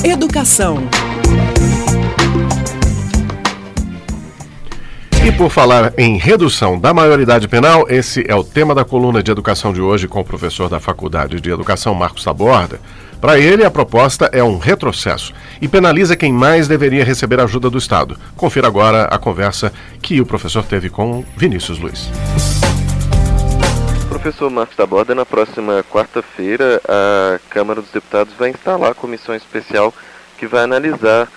Educação. E por falar em redução da maioridade penal, esse é o tema da coluna de educação de hoje com o professor da Faculdade de Educação, Marcos Taborda. Para ele, a proposta é um retrocesso e penaliza quem mais deveria receber ajuda do Estado. Confira agora a conversa que o professor teve com Vinícius Luiz. Professor Marcos Taborda, na próxima quarta-feira, a Câmara dos Deputados vai instalar a comissão especial que vai analisar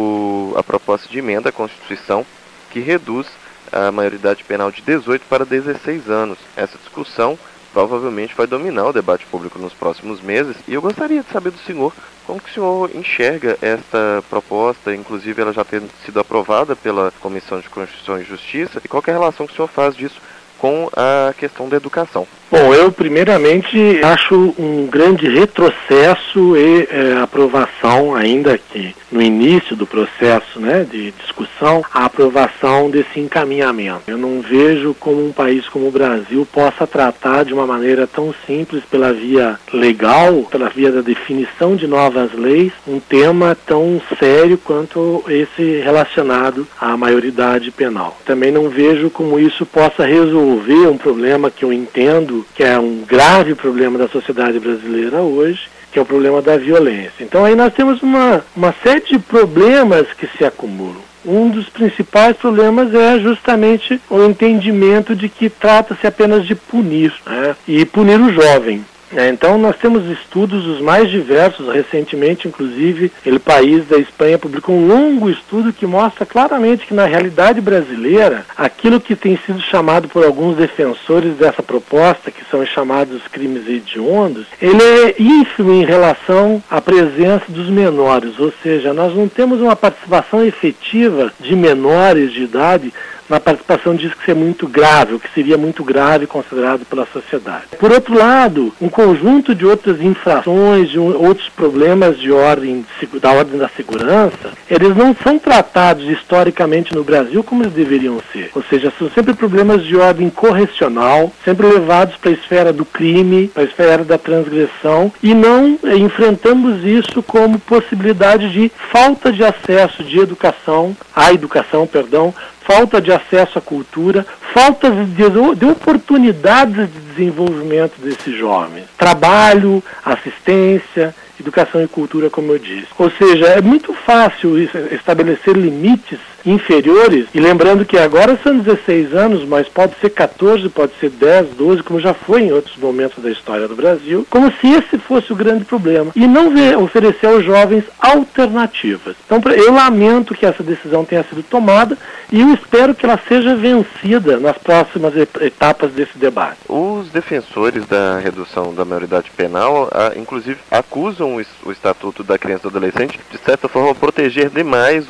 a proposta de emenda à Constituição que reduz a maioridade penal de 18 para 16 anos. Essa discussão provavelmente vai dominar o debate público nos próximos meses e eu gostaria de saber do senhor como que o senhor enxerga esta proposta, inclusive ela já tendo sido aprovada pela Comissão de Constituição e Justiça, e qual que é a relação que o senhor faz disso com a questão da educação. Bom, eu primeiramente acho um grande retrocesso e aprovação, ainda que no início do processo, de discussão, a aprovação desse encaminhamento. Eu não vejo como um país como o Brasil possa tratar de uma maneira tão simples, pela via legal, pela via da definição de novas leis, um tema tão sério quanto esse relacionado à maioridade penal. Também não vejo como isso possa resolver um problema que eu entendo que é um grave problema da sociedade brasileira hoje, que é o problema da violência. Então aí nós temos uma série de problemas que se acumulam. Um dos principais problemas é justamente o entendimento de que trata-se apenas de punir, e punir o jovem. Então nós temos estudos os mais diversos, recentemente inclusive o País da Espanha publicou um longo estudo que mostra claramente que na realidade brasileira, aquilo que tem sido chamado por alguns defensores dessa proposta, que são os chamados crimes hediondos, ele é ínfimo em relação à presença dos menores, ou seja, nós não temos uma participação efetiva de menores de idade na participação disso que é muito grave, o que seria muito grave considerado pela sociedade. Por outro lado, um conjunto de outras infrações, de outros problemas da ordem da segurança, eles não são tratados historicamente no Brasil como eles deveriam ser. Ou seja, são sempre problemas de ordem correcional, sempre levados para a esfera do crime, para a esfera da transgressão, e não enfrentamos isso como possibilidade de falta de acesso à educação, falta de acesso à cultura, falta de oportunidades de desenvolvimento desses jovens. Trabalho, assistência, educação e cultura, como eu disse. Ou seja, é muito fácil estabelecer limites inferiores, e lembrando que agora são 16 anos, mas pode ser 14, pode ser 10, 12, como já foi em outros momentos da história do Brasil, como se esse fosse o grande problema, e não oferecer aos jovens alternativas. Então, eu lamento que essa decisão tenha sido tomada, e eu espero que ela seja vencida nas próximas etapas desse debate. Os defensores da redução da maioridade penal, inclusive, acusam o Estatuto da Criança e do Adolescente, de certa forma, proteger demais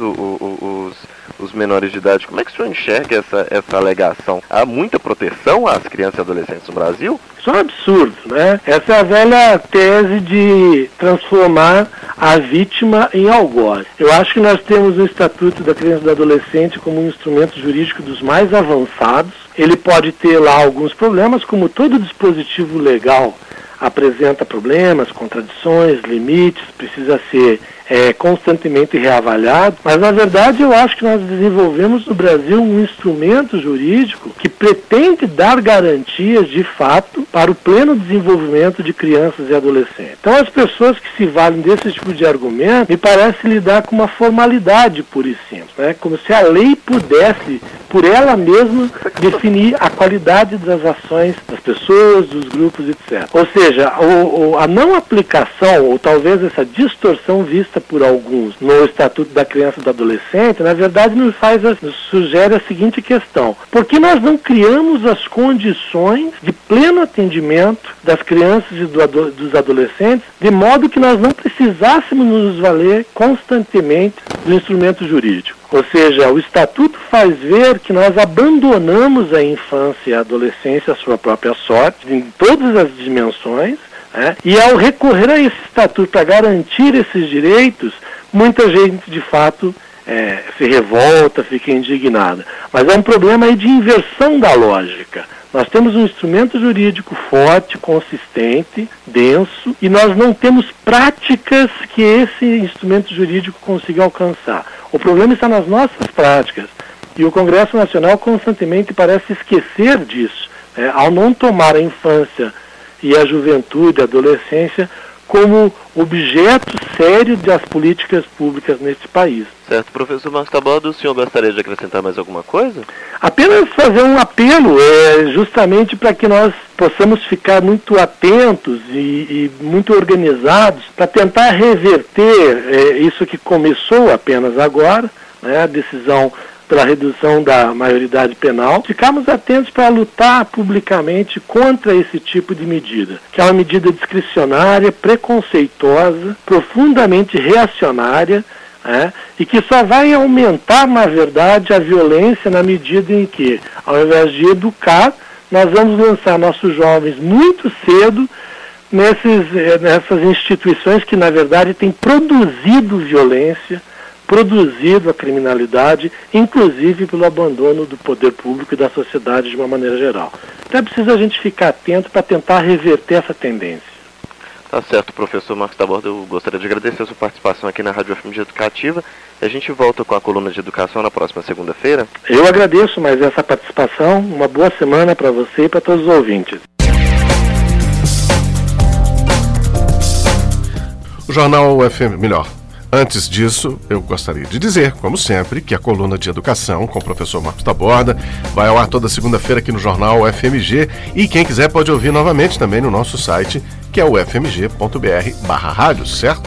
os menores de idade. Como é que o senhor enxerga essa alegação? Há muita proteção às crianças e adolescentes no Brasil? Isso é um absurdo, Essa é a velha tese de transformar a vítima em algoz. Eu acho que nós temos o Estatuto da Criança e do Adolescente como um instrumento jurídico dos mais avançados. Ele pode ter lá alguns problemas, como todo dispositivo legal apresenta problemas, contradições, limites, precisa ser constantemente reavaliado, mas na verdade eu acho que nós desenvolvemos no Brasil um instrumento jurídico que pretende dar garantias de fato para o pleno desenvolvimento de crianças e adolescentes. Então as pessoas que se valem desse tipo de argumento me parece lidar com uma formalidade pura e simples, como se a lei pudesse, por ela mesma, definir a qualidade das ações das pessoas, dos grupos, etc. Ou seja, a não aplicação, ou talvez essa distorção vista por alguns no Estatuto da Criança e do Adolescente, na verdade nos sugere a seguinte questão: por que nós não criamos as condições de pleno atendimento das crianças e dos adolescentes, de modo que nós não precisássemos nos valer constantemente do instrumento jurídico? Ou seja, o Estatuto faz ver que nós abandonamos a infância e a adolescência à sua própria sorte, em todas as dimensões, e ao recorrer a esse Estatuto para garantir esses direitos, muita gente, de fato, se revolta, fica indignada. Mas é um problema aí de inversão da lógica. Nós temos um instrumento jurídico forte, consistente, denso, e nós não temos práticas que esse instrumento jurídico consiga alcançar. O problema está nas nossas práticas, e o Congresso Nacional constantemente parece esquecer disso, ao não tomar a infância e a juventude, a adolescência, como objeto sério das políticas públicas neste país. Certo. Professor Marcos Taborda, o senhor gostaria de acrescentar mais alguma coisa? Apenas fazer um apelo, justamente para que nós possamos ficar muito atentos e muito organizados para tentar reverter isso que começou apenas agora, né, a decisão pela redução da maioridade penal, ficarmos atentos para lutar publicamente contra esse tipo de medida, que é uma medida discricionária, preconceituosa, profundamente reacionária, e que só vai aumentar, na verdade, a violência na medida em que, ao invés de educar, nós vamos lançar nossos jovens muito cedo nessas instituições que, na verdade, têm produzido violência, produzido a criminalidade, inclusive pelo abandono do poder público e da sociedade de uma maneira geral. Então é preciso a gente ficar atento para tentar reverter essa tendência. Tá certo, professor Marcos Taborda, eu gostaria de agradecer a sua participação aqui na Rádio FMG Educativa. A gente volta com a coluna de educação na próxima segunda-feira. Eu agradeço mais essa participação, uma boa semana para você e para todos os ouvintes. O Jornal Antes disso, eu gostaria de dizer, como sempre, que a coluna de educação com o professor Marcos Taborda vai ao ar toda segunda-feira aqui no Jornal FMG, e quem quiser pode ouvir novamente também no nosso site, que é o fmg.br/rádio, certo?